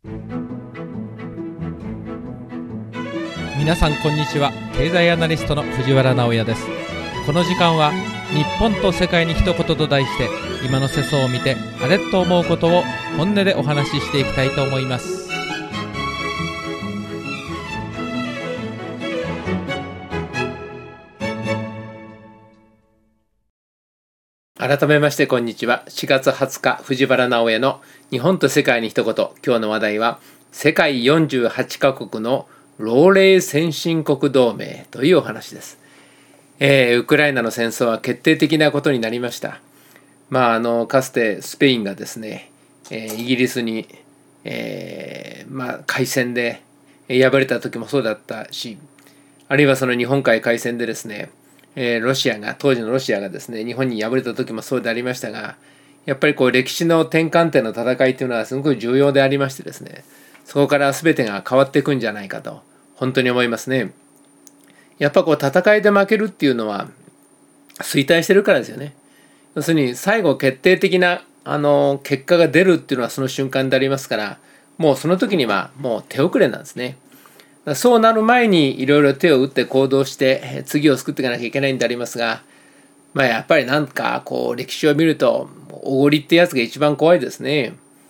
皆さんこんにちは。経済アナリストの藤原直也です。この時間は日本と世界に一言と題して、今の世相を見てあれと思うことを本音でお話ししていきたいと思います。改めましてこんにちは。4月20日藤原直也の日本と世界に一言。今日の話題は世界48カ国の老齢先進国同盟というお話です。ウクライナの戦争は決定的なことになりました。かつてスペインがですね、イギリスに、海戦で敗れた時もそうだったし、あるいはその日本海海戦でですね、当時のロシアがですね、日本に敗れた時もそうでありましたが、やっぱり歴史の転換点の戦いというのはすごく重要でありましてですね、そこから全てが変わっていくんじゃないかと本当に思いますね。やっぱ戦いで負けるっていうのは衰退してるからですよね。要するに最後決定的な結果が出るっていうのはその瞬間でありますから、もうその時にはもう手遅れなんですね。そうなる前にいろいろ手を打って行動して次を作っていかなきゃいけないんでありますが、やっぱりなんか歴史を見るとおごりってやつが一番怖いですね。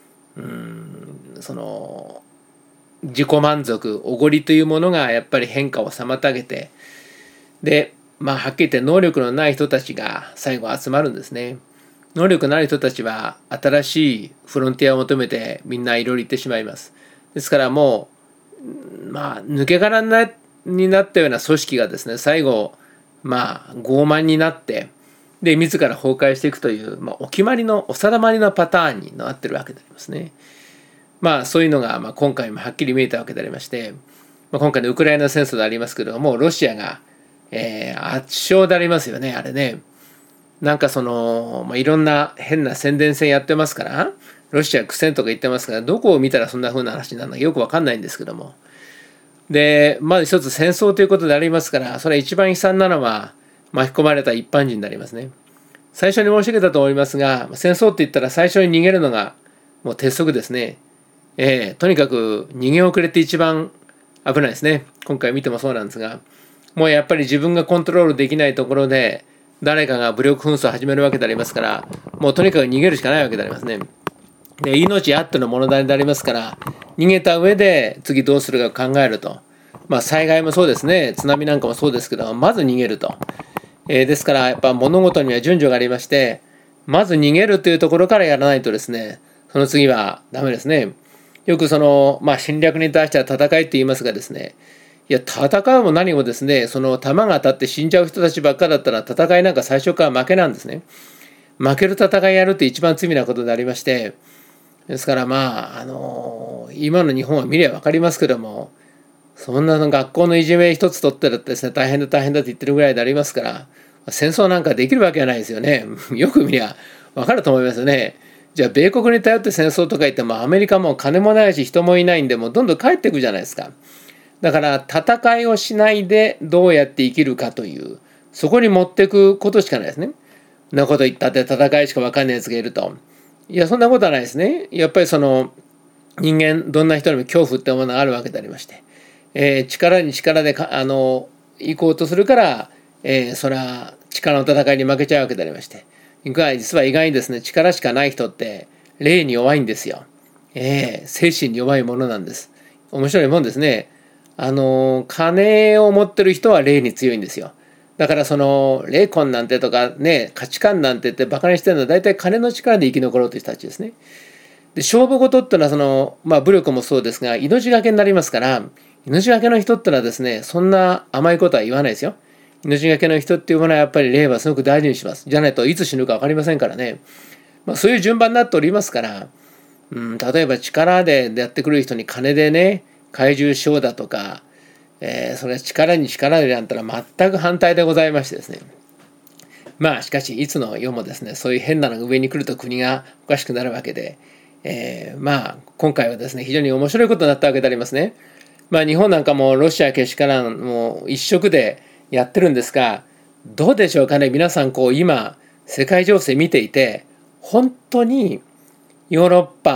自己満足、おごりというものがやっぱり変化を妨げて、ではっきり言って能力のない人たちが最後集まるんですね。能力のある人たちは新しいフロンティアを求めてみんないろいろ行ってしまいます。ですからもう抜け殻になったような組織がですね、最後傲慢になってで自ら崩壊していくという、お定まりのパターンになってるわけでありますね。そういうのが今回もはっきり見えたわけでありまして、今回のウクライナ戦争でありますけれども、ロシアが、圧勝でありますよね。あれね、いろんな変な宣伝戦やってますから、ロシア苦戦とか言ってますから、どこを見たらそんな風な話になるのかよく分かんないんですけども、でまず一つ戦争ということでありますから、それは一番悲惨なのは巻き込まれた一般人になりますね。最初に申し上げたと思いますが、戦争って言ったら最初に逃げるのがもう鉄則ですね。とにかく逃げ遅れって一番危ないですね。今回見てもそうなんですが、もうやっぱり自分がコントロールできないところで誰かが武力紛争を始めるわけでありますから、もうとにかく逃げるしかないわけでありますね。で命あっての物題でありますから、逃げた上で次どうするか考えると。災害もそうですね、津波なんかもそうですけど、まず逃げると。ですからやっぱ物事には順序がありまして、まず逃げるというところからやらないとですね、その次はダメですね。よく侵略に対しては戦いって言いますがですね、いや戦うも何もですね、その弾が当たって死んじゃう人たちばっかだったら戦いなんか最初から負けなんですね。負ける戦いやるって一番罪なことでありまして、ですから今の日本は見れば分かりますけども、そんな学校のいじめ一つ取ってるってですね、大変だ大変だって言ってるぐらいでありますから、戦争なんかできるわけはないですよね。よく見りゃ分かると思いますよね。じゃあ米国に頼って戦争とか言っても、アメリカも金もないし人もいないんで、もうどんどん帰っていくじゃないですか。だから戦いをしないでどうやって生きるかという、そこに持っていくことしかないですね。そんなこと言ったって戦いしか分かんないやつがいると、いやそんなことはないですね。やっぱり人間どんな人にも恐怖ってものがあるわけでありまして、力に力で行こうとするから、それは力の戦いに負けちゃうわけでありまして、実は意外にですね、力しかない人って霊に弱いんですよ。精神に弱いものなんです。面白いもんですね。金を持ってる人は霊に強いんですよ。だから霊魂なんてとかね、価値観なんてってバカにしてるのは大体金の力で生き残ろうという人たちですね。で勝負事ってのは武力もそうですが、命がけになりますから、命がけの人ってのはですね、そんな甘いことは言わないですよ。命がけの人っていうものはやっぱり霊はすごく大事にします。じゃないといつ死ぬか分かりませんからね。そういう順番になっておりますから、例えば力でやってくる人に金でね、懐柔しようだとか、それは力に力でなんたら全く反対でございましてですね。しかしいつの世もですね、そういう変なのが上に来ると国がおかしくなるわけで、今回はですね、非常に面白いことになったわけでありますね。日本なんかもロシアけしからんもう一色でやってるんですが、どうでしょうかね。皆さん今世界情勢見ていて、本当にヨーロッパ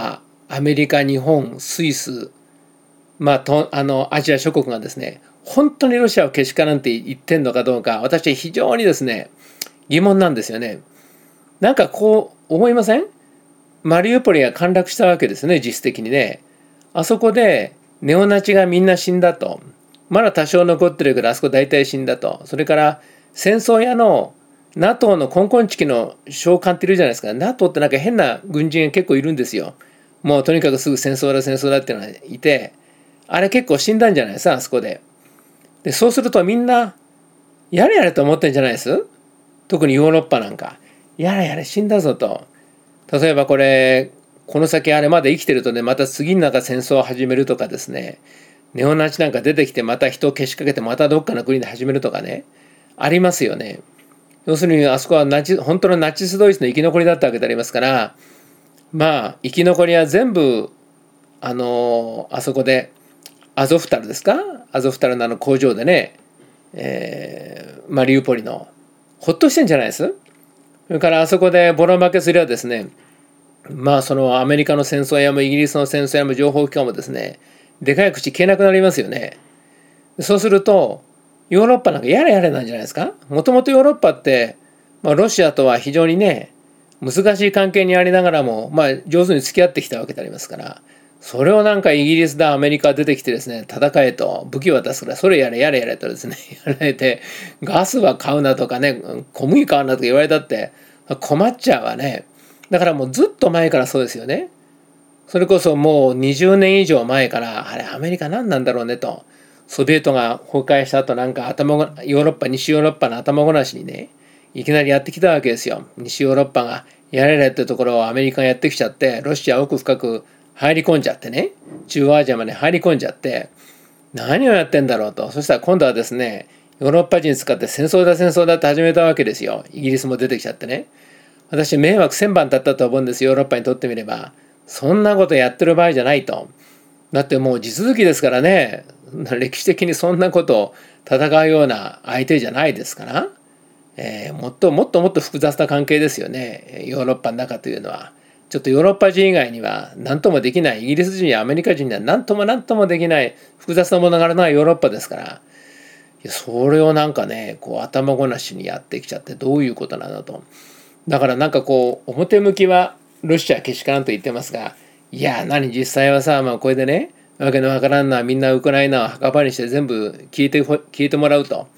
アメリカ、日本、スイス、アジア諸国がですね、本当にロシアをけしからんって言ってんのかどうか、私は非常にですね、疑問なんですよね。なんかこう思いません？マリウポリが陥落したわけですね、実質的にね。あそこでネオナチがみんな死んだと。まだ多少残ってるけど、あそこ大体死んだと。それから戦争屋の NATO のコンコンチキの将官っているじゃないですか。NATO ってなんか変な軍人が結構いるんですよ。もうとにかくすぐ戦争だ戦争だっていうのがいて、あれ結構死んだんじゃないですか、あそこで。で、そうするとみんな、やれやれと思ってんじゃないです？特にヨーロッパなんか。やれやれ死んだぞと。例えばこの先あれまで生きてるとね、また次になんか戦争を始めるとかですね、ネオナチなんか出てきてまた人をけしかけてまたどっかの国で始めるとかね、ありますよね。要するにあそこは本当のナチスドイツの生き残りだったわけでありますから、生き残りは全部あそこでアゾフタルですか、アゾフタルの工場でね、マリウポリのほっとしてんじゃないです？それからあそこでボロ負けすればですね、そのアメリカの戦争屋もイギリスの戦争屋も情報機関もですね、でかい口消えなくなりますよね。そうするとヨーロッパなんかやれやれなんじゃないですか。もともとヨーロッパって、ロシアとは非常にね難しい関係にありながらも、上手に付き合ってきたわけでありますから、それをなんかイギリスだアメリカ出てきてですね、戦えと武器を渡すからそれやれやれやれとですねやられて、ガスは買うなとかね、小麦買うなとか言われたって困っちゃうわね。だからもうずっと前からそうですよね。それこそもう20年以上前から、あれアメリカ何なんだろうねと。ソビエトが崩壊した後なんかヨーロッパ、西ヨーロッパの頭ごなしにね、いきなりやってきたわけですよ。西ヨーロッパがやれれってところをアメリカがやってきちゃって、ロシア奥深く入り込んじゃってね、中央アジアまで入り込んじゃって、何をやってんだろうと。そしたら今度はですね、ヨーロッパ人使って戦争だ戦争だって始めたわけですよ。イギリスも出てきちゃってね。私迷惑千番だったと思うんです、ヨーロッパにとってみれば。そんなことやってる場合じゃないと。だってもう地続きですからね、歴史的にそんなことを戦うような相手じゃないですから、もっともっと複雑な関係ですよね、ヨーロッパの中というのは。ちょっとヨーロッパ人以外には何ともできない、イギリス人やアメリカ人には何ともできない複雑なものがあるのはヨーロッパですから、いやそれをなんかね、こう頭ごなしにやってきちゃってどういうことなんだと。だからなんかこう表向きはロシアけしからんと言ってますが、いや実際はさ、これでね、わけのわからんのはみんなウクライナを墓場にして全部消えてもらうと。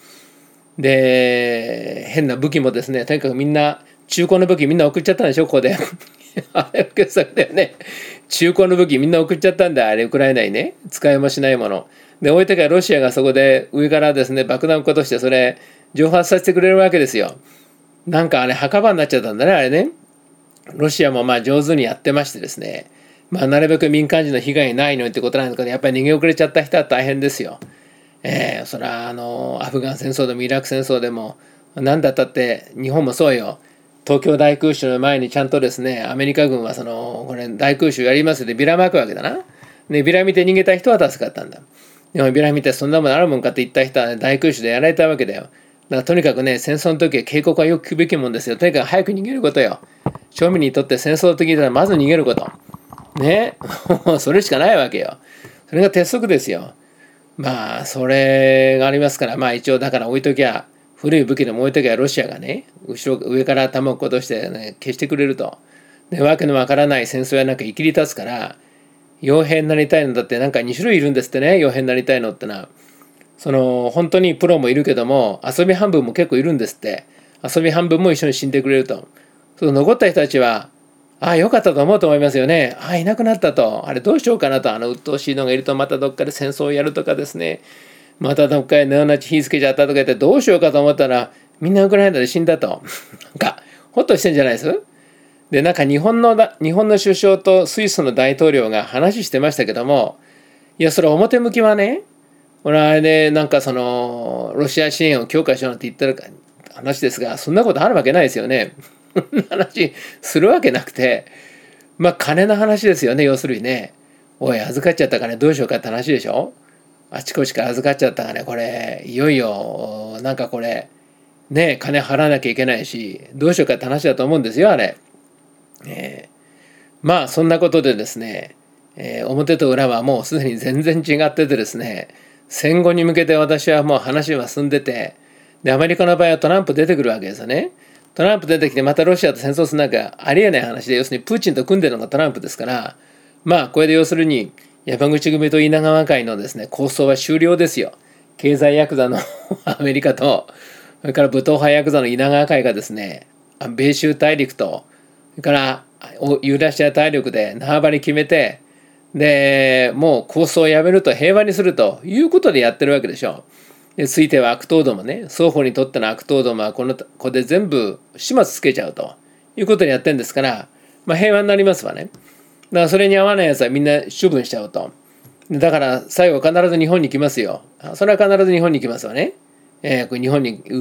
で変な武器もですね、とにかくみんな中古の武器みんな送っちゃったんでしょ、ここであれ受け作だよね。中古の武器みんな送っちゃったんだ、あれウクライナにね、使いもしないもので置いてから、ロシアがそこで上からですね爆弾を落としてそれ蒸発させてくれるわけですよ。なんかあれ墓場になっちゃったんだね、あれね。ロシアも上手にやってましてですね、なるべく民間人の被害ないのにってことなんですけど、やっぱり逃げ遅れちゃった人は大変ですよ。それはアフガン戦争でもイラク戦争でも何だったって日本もそうよ。東京大空襲の前にちゃんとですね、アメリカ軍はこれ大空襲やりますってビラまくわけだな。でビラ見て逃げた人は助かったんだ。でもビラ見てそんなものあるもんかって言った人は、ね、大空襲でやられたわけだよ。だからとにかくね、戦争の時は警告はよく聞くべきもんですよ。とにかく早く逃げることよ。庶民にとって戦争の時にはまず逃げることねそれしかないわけよ。それが鉄則ですよ。それがありますから、一応だから置いときゃ、古い武器でも置いときゃロシアがね、上から頭を落としてね、消してくれると。で、わけのわからない戦争やなんか生きり立つから、傭兵になりたいのだってなんか2種類いるんですってね、傭兵になりたいのってのは。本当にプロもいるけども、遊び半分も結構いるんですって。遊び半分も一緒に死んでくれると。残った人たちは、よかったと思うと思いますよね。いなくなったと。あれどうしようかなと。鬱陶しいのがいるとまたどっかで戦争をやるとかですね。またどっかでネオナチ火つけちゃったとか言ってどうしようかと思ったら、みんなウクライナで死んだと。なんか、ほっとしてんじゃないです？で、なんか日本の首相とスイスの大統領が話してましたけども、いや、それ表向きはね、俺はあれでなんかロシア支援を強化しようなんて言ってる話ですが、そんなことあるわけないですよね。話するわけなくて、金の話ですよね。要するにね、おい預かっちゃったからどうしようかって話でしょ。あちこちから預かっちゃったからね、これいよいよなんかこれね、金払わなきゃいけないしどうしようかって話だと思うんですよ、あれ。そんなことでですね、 表と裏はもうすでに全然違っててですね、戦後に向けて私はもう話は進んでて、でアメリカの場合はトランプ出てくるわけですよね。トランプ出てきてまたロシアと戦争するなんかありえない話で、要するにプーチンと組んでるのがトランプですから、まあこれで要するに山口組と稲川会のですね構想は終了ですよ。経済ヤクザのアメリカと、それから武闘派ヤクザの稲川会がですね、米州大陸と、それからユーラシア大陸で縄張り決めて、でもう構想をやめると平和にするということでやってるわけでしょ。でついては悪党どもね、双方にとっての悪党どもはここで全部始末つけちゃうということでやってるんですから、まあ、平和になりますわね。だからそれに合わないやつはみんな処分しちゃうと。だから最後必ず日本に来ますよ。それは必ず日本に来ますわね。これ日本に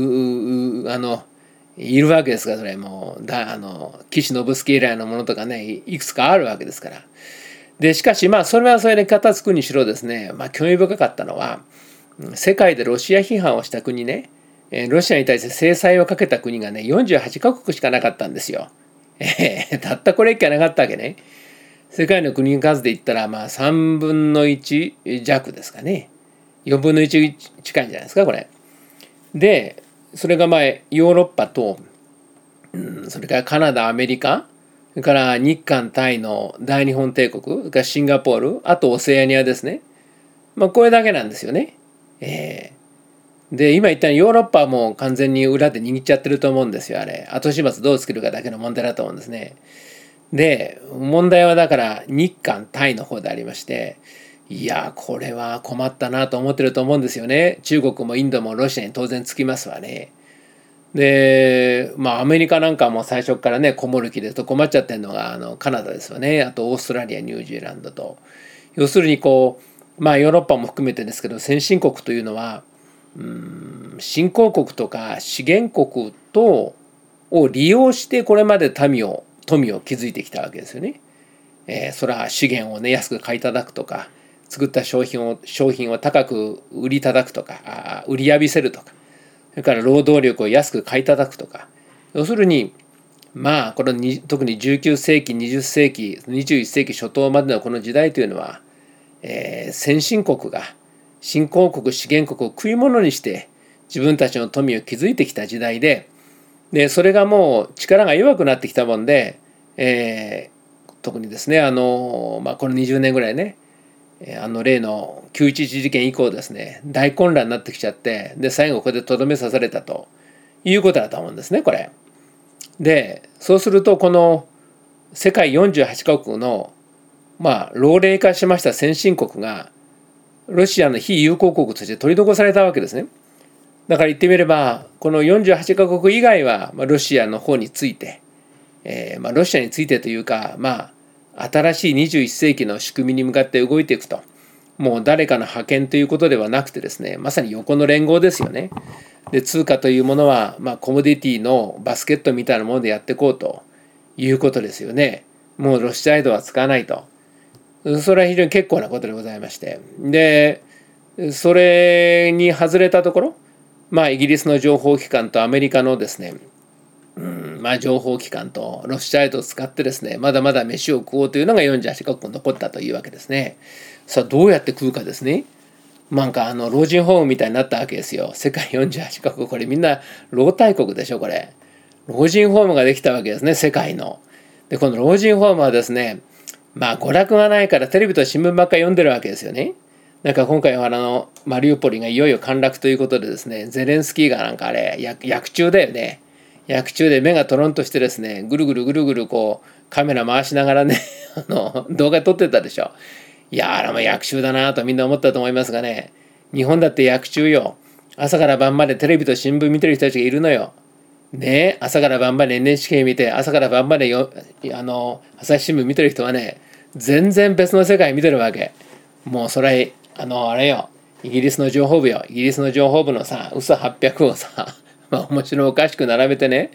いるわけですから、それもう岸信介以来のものとかね、いくつかあるわけですから。でしかしまあそれはそれで片付くにしろですね、まあ興味深かったのは、世界でロシア批判をした国ね、ロシアに対して制裁をかけた国がね48カ国しかなかったんですよ。たったこれっきゃなかったわけね。世界の国の数で言ったらまあ3分の1弱ですかね。4分の1近いんじゃないですかこれ。でそれがまあヨーロッパと、それからカナダ、アメリカ、それから日韓タイの大日本帝国、それからシンガポール、あとオセアニアですね。まあこれだけなんですよね。で今言ったようにヨーロッパはもう完全に裏で握っちゃってると思うんですよ。あれ後始末どうつけるかだけの問題だと思うんですね。で問題はだから日韓タイの方でありまして、いやこれは困ったなと思ってると思うんですよね。中国もインドもロシアに当然つきますわね。でまあアメリカなんかも最初からねこもる気でと困っちゃってるのがカナダですよね。あとオーストラリア、ニュージーランドと、要するにこうまあヨーロッパも含めてですけど、先進国というのは新興国とか資源国とを利用してこれまで富を築いてきたわけですよね。それは資源をね安く買い叩くとか、作った商品を高く売り叩くとか、売り浴びせるとか、それから労働力を安く買い叩くとか、要するにまあこの特に19世紀20世紀21世紀初頭までのこの時代というのは、先進国が新興国資源国を食い物にして自分たちの富を築いてきた時代で、それがもう力が弱くなってきたもんで、特にですねこの20年ぐらいね、例の9.11事件以降ですね大混乱になってきちゃって、で最後ここでとどめ刺されたということだと思うんですねこれ。でそうするとこの世界48カ国の老齢化しました先進国がロシアの非友好国として取り残されたわけですね。だから言ってみればこの48カ国以外はロシアの方について、ロシアについてというか新しい21世紀の仕組みに向かって動いていくと、もう誰かの覇権ということではなくてですね、まさに横の連合ですよね。で通貨というものはコモディティのバスケットみたいなものでやっていこうということですよね。もうロシアイドは使わないと。それは非常に結構なことでございまして、でそれに外れたところ、イギリスの情報機関とアメリカのですね、情報機関とロシアイドを使ってですね、まだまだ飯を食おうというのが48カ国残ったというわけですね。さあどうやって食うかですね。老人ホームみたいになったわけですよ。世界48カ国、これみんな老大国でしょこれ。老人ホームができたわけですね、世界の。でこの老人ホームはですね、娯楽がないからテレビと新聞ばっかり読んでるわけですよね。今回はマリウポリがいよいよ陥落ということでですね、ゼレンスキーがあれ薬中だよね。薬中で目がトロンとしてですね、ぐるぐるこうカメラ回しながらね動画撮ってたでしょ。いやあれも薬中だなとみんな思ったと思いますがね、日本だって薬中よ。朝から晩までテレビと新聞見てる人たちがいるのよ。ね、朝から晩まで NHK 見て、朝から晩まで朝日新聞見てる人はね、全然別の世界見てるわけ。もうそれあれよ、イギリスの情報部よ。イギリスの情報部のさ嘘800をさ面白おかしく並べてね、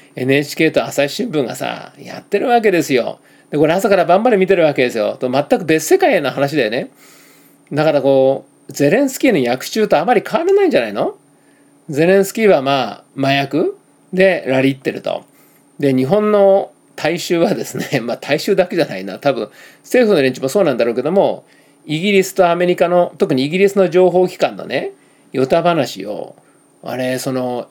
NHK と朝日新聞がさやってるわけですよ。でこれ朝から晩まで見てるわけですよ。と全く別世界への話だよね。だからゼレンスキーの薬中とあまり変わらないんじゃないの。ゼレンスキーは麻薬でラリってると。で日本の大衆はですね、大衆だけじゃないな、多分政府の連中もそうなんだろうけども、イギリスとアメリカの、特にイギリスの情報機関のね、ヨタ話をその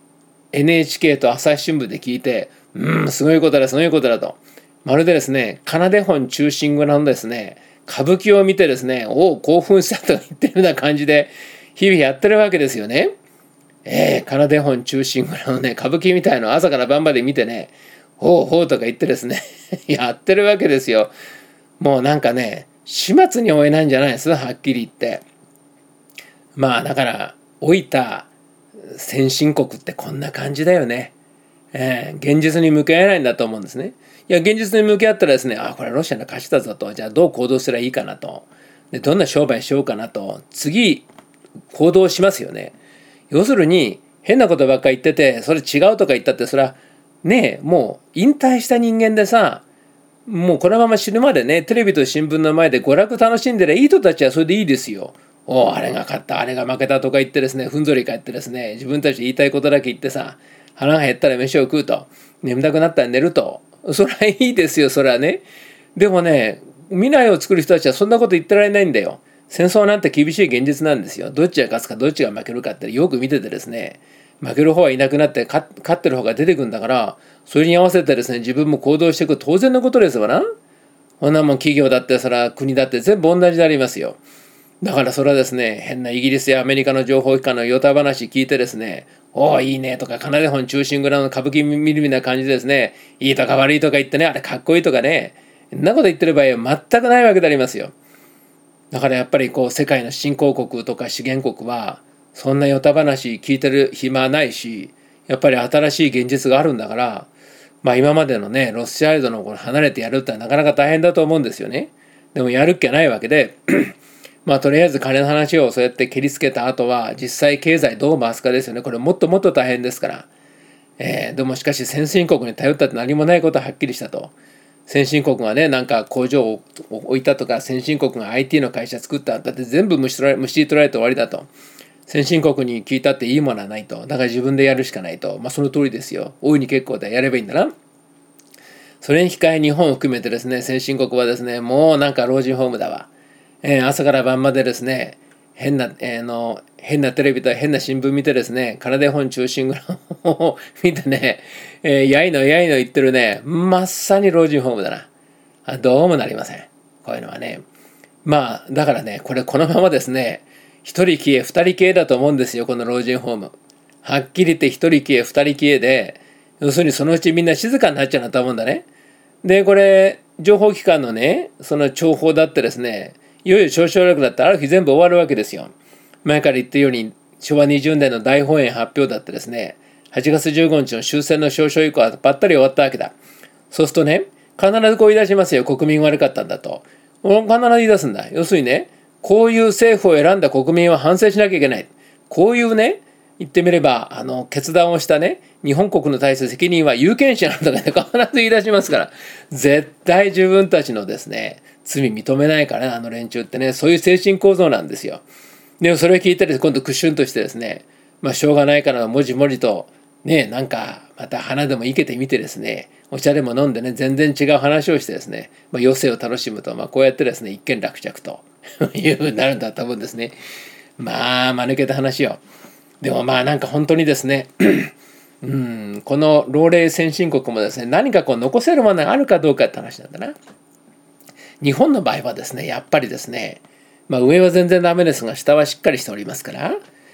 NHK と朝日新聞で聞いて、すごいことだすごいことだと、まるでですね、奏で本忠臣蔵のですね、歌舞伎を見てですね、興奮したと言ってるような感じで日々やってるわけですよね。奏で本忠臣蔵のね、歌舞伎みたいのを朝から晩まで見てね、ほうほうとか言ってですねやってるわけですよ。もうなんかね、始末に追えないんじゃないです、はっきり言って。だから老いた先進国ってこんな感じだよね。現実に向き合えないんだと思うんですね。いや、現実に向き合ったらですね、これロシアの勝ちだぞと、じゃあどう行動すればいいかなと、でどんな商売しようかなと、次行動しますよね。要するに変なことばっかり言ってて、それ違うとか言ったって、それはね、もう引退した人間でさ、もうこのまま死ぬまでね、テレビと新聞の前で娯楽楽しんでりゃいい人たちはそれでいいですよ。あれが勝った、あれが負けたとか言ってですね、ふんぞり返ってですね、自分たち言いたいことだけ言ってさ、腹が減ったら飯を食うと、眠たくなったら寝ると、それはいいですよ、それはね。でもね、未来を作る人たちはそんなこと言ってられないんだよ。戦争なんて厳しい現実なんですよ。どっちが勝つかどっちが負けるかってよく見ててですね、負ける方はいなくなって勝ってる方が出てくるんだから、それに合わせてですね、自分も行動していく当然のことですわな。こんなもん企業だってそら国だって全部同じでありますよ。だからそれはですね、変なイギリスやアメリカの情報機関のヨタ話聞いてですね、いいねとか、奏で本忠臣蔵の歌舞伎見るみたいな感じでですね、いいとか悪いとか言ってね、あれかっこいいとかね、そんなこと言ってる場合は全くないわけでありますよ。だからやっぱり世界の新興国とか資源国はそんなヨタ話聞いてる暇はないし、やっぱり新しい現実があるんだから、今までのね、ロスアイドの離れてやるってのはなかなか大変だと思うんですよね。でもやるっきゃないわけでとりあえず金の話をそうやって切りつけた後は、実際経済どう回すかですよね。これもっともっと大変ですから。でもしかし先進国に頼ったって何もないことははっきりしたと。先進国がね、なんか工場を置いたとか、先進国が IT の会社作っただって全部むしり取られて終わりだと。先進国に聞いたっていいものはないと。だから自分でやるしかないと。その通りですよ。大いに結構でやればいいんだな。それに控え日本を含めてですね、先進国はですね、もうなんか老人ホームだわ。朝から晩までですね、変なテレビと変な新聞見てですね、奏で本忠臣蔵を見てね、やいの言ってるね、まさに老人ホームだな。どうもなりません。こういうのはね。だからね、このままですね、一人消え二人消えだと思うんですよ、この老人ホーム。はっきり言って一人消え二人消えで、要するにそのうちみんな静かになっちゃうなと思うんだね。で、これ、情報機関のね、その諜報だってですね、いよいよ召集力だってある日全部終わるわけですよ。前から言ったように昭和20年の大本営発表だってですね、8月15日の終戦の詔書以降はばったり終わったわけだ。そうするとね、必ずこう言い出しますよ。国民悪かったんだと。必ず言い出すんだ。要するにね、こういう政府を選んだ国民は反省しなきゃいけない。こういうね、言ってみれば決断をしたね、日本国の対する責任は有権者なんだから、ね、必ず言い出しますから、絶対自分たちのですね、罪認めないからね、連中ってね、そういう精神構造なんですよ。でもそれを聞いたり今度屈伸としてですね、しょうがないからもじもじとね、なんかまた花でも生けてみてですね、お茶でも飲んでね、全然違う話をしてですね、余生を楽しむと、こうやってですね、一件落着というふうになるんだと思うんですね。間抜けた話よ。でもなんか本当にですねこの老齢先進国もですね、何か残せるものがあるかどうかって話なんだな。日本の場合はですね、やっぱりですね、上は全然ダメですが下はしっかりしておりますから、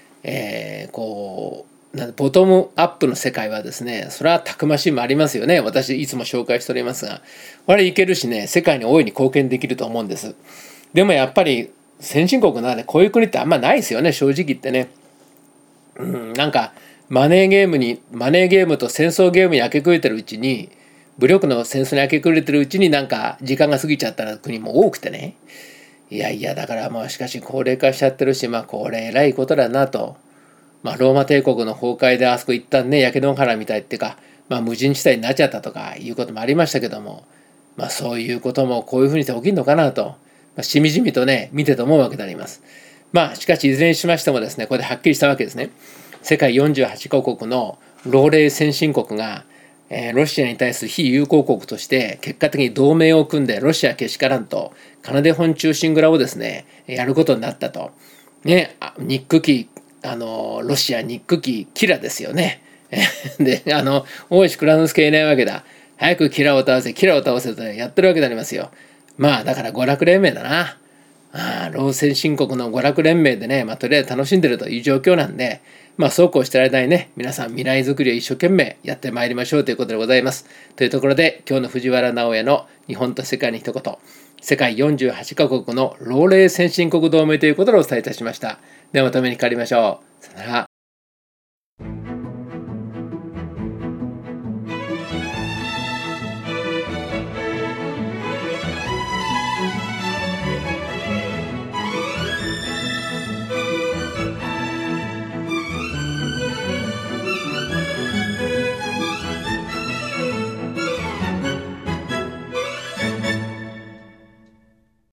ボトムアップの世界はですね、それはたくましいもありますよね。私いつも紹介しておりますが、これいけるしね、世界に大いに貢献できると思うんです。でもやっぱり先進国なのでこういう国ってあんまないですよね、正直言ってね。なんかマネーゲームと戦争ゲームに明け暮れてるうちに、武力の戦争に明け暮れてるうちになんか時間が過ぎちゃった国も多くてね。いやだからしかし高齢化しちゃってるし、これ偉いことだなと。ローマ帝国の崩壊であそこ一旦ね、焼け野原みたいっていうか、無人地帯になっちゃったとかいうこともありましたけども、そういうこともこういうふうにして起きるのかなと、しみじみとね見てと思うわけであります。しかしいずれにしましてもですね、これではっきりしたわけですね。世界48カ国の老齢先進国が、 ロシアに対する非友好国として結果的に同盟を組んでロシアけしからんとカナデ本中心蔵をですねやることになったと。ね、ニック機ロシアニック機キラですよね。で大石蔵之介いないわけだ。早くキラを倒せキラを倒せと、ね、やってるわけでありますよ。まあだから娯楽連盟だな。老先進国の娯楽連盟でね、とりあえず楽しんでるという状況なんで、そうこうしてる間にね、皆さん未来づくりを一生懸命やってまいりましょうということでございます。というところで、今日の藤原直哉の日本と世界に一言、世界48カ国の老齢先進国同盟ということでお伝えいたしました。ではまたお目にかかりましょう。さよなら。